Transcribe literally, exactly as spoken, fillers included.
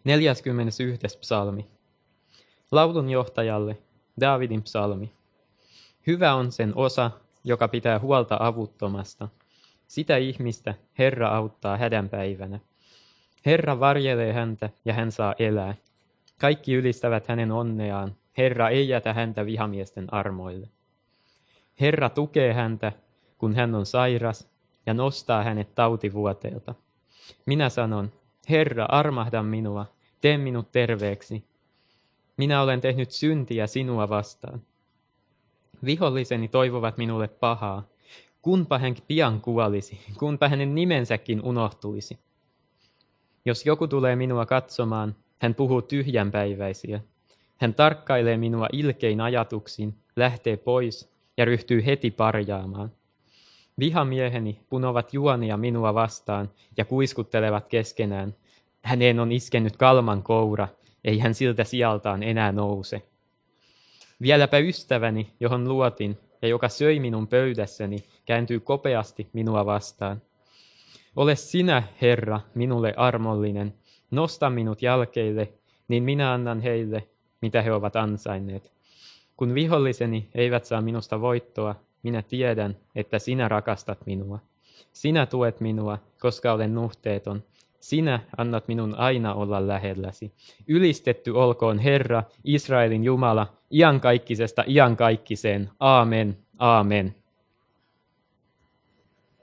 neljäskymmenesensimmäinen psalmi. Laulun johtajalle Daavidin psalmi. Hyvä on sen osa, joka pitää huolta avuttomasta. Sitä ihmistä Herra auttaa hädänpäivänä. Herra varjelee häntä ja hän saa elää. Kaikki ylistävät hänen onneaan. Herra ei jätä häntä vihamiesten armoille. Herra tukee häntä, kun hän on sairas, ja nostaa hänet tautivuoteelta. Minä sanon, Herra, armahda minua, tee minut terveeksi. Minä olen tehnyt syntiä sinua vastaan. Viholliseni toivovat minulle pahaa. Kunpa hän pian kuolisi, kunpa hänen nimensäkin unohtuisi. Jos joku tulee minua katsomaan, hän puhuu tyhjänpäiväisiä. Hän tarkkailee minua ilkein ajatuksin, lähtee pois ja ryhtyy heti parjaamaan. Vihamieheni punovat juonia minua vastaan ja kuiskuttelevat keskenään. Häneen on iskenyt kalman koura, ei hän siltä sijaltaan enää nouse. Vieläpä ystäväni, johon luotin ja joka söi minun pöydässäni, kääntyy kopeasti minua vastaan. Ole sinä, Herra, minulle armollinen, nosta minut jalkeille, niin minä annan heille, mitä he ovat ansainneet. Kun viholliseni eivät saa minusta voittoa, minä tiedän, että sinä rakastat minua. Sinä tuet minua, koska olen nuhteeton. Sinä annat minun aina olla lähelläsi. Ylistetty olkoon Herra, Israelin Jumala, iankaikkisesta iankaikkiseen. Aamen, aamen.